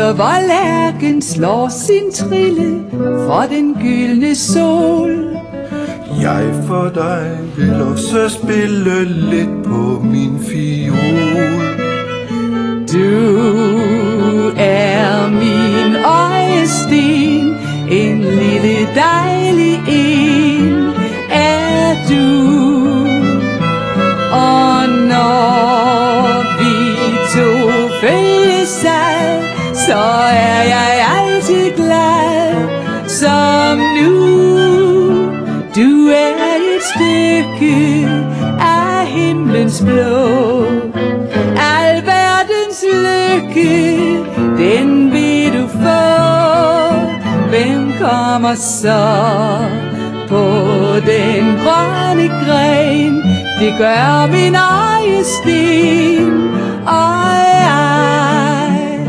Hør hvor lærken slår sin trille for den gyldne sol. Jeg for dig vil også spille lidt på min fiol. Du er min øjesten, en lille dejlig en er du. Og når vi to følges ad, så er jeg altid glad som nu. Du er et stykke af himlens blå. Al verdens lykke, den vil du få. Hvem kommer så på den grønne gren? Det gør min øjesten og jeg.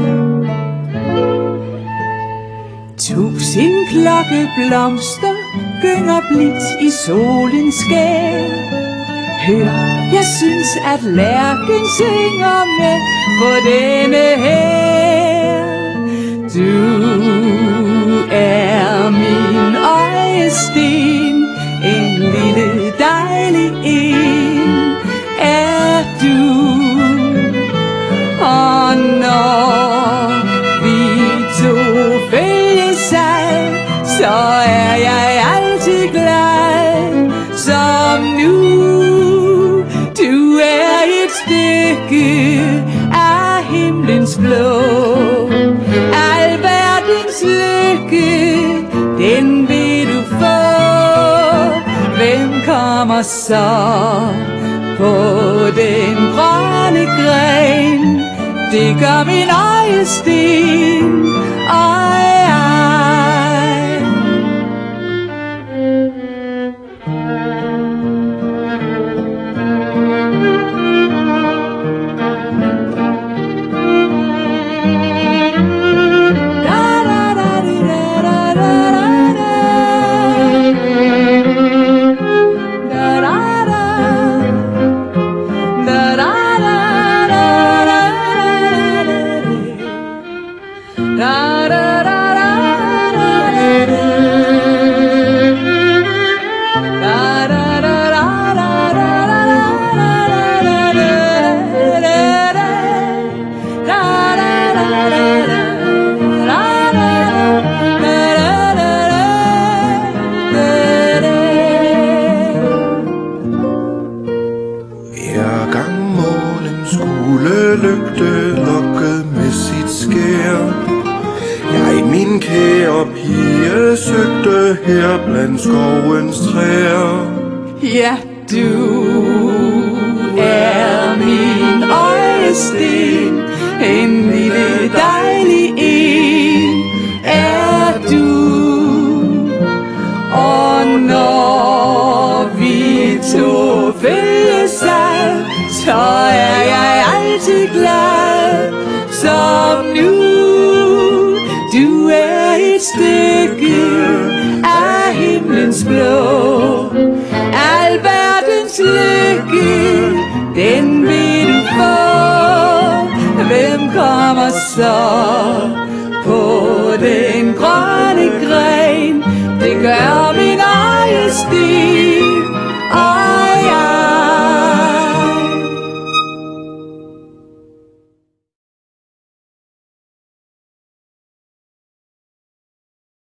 1000 klokkeblomster gynger blidt i solens skær. Hør, jeg synes at lærken synger med på denne her. Du er min øjesten, en lille dejlig en er du. Og når vi to følges ad, så er jeg altid glad som nu. Du er et stykke af himlens blå. Al verdens lykke, den vil du få. Hvem kommer så på den grønne gren? Det gør min øjesten og jeg. Her blandt skovens træer. Ja, du er min øjesten, en lille dejlig en er du. Og når vi to følges ad, så er jeg altid glad som nu. Du er et sted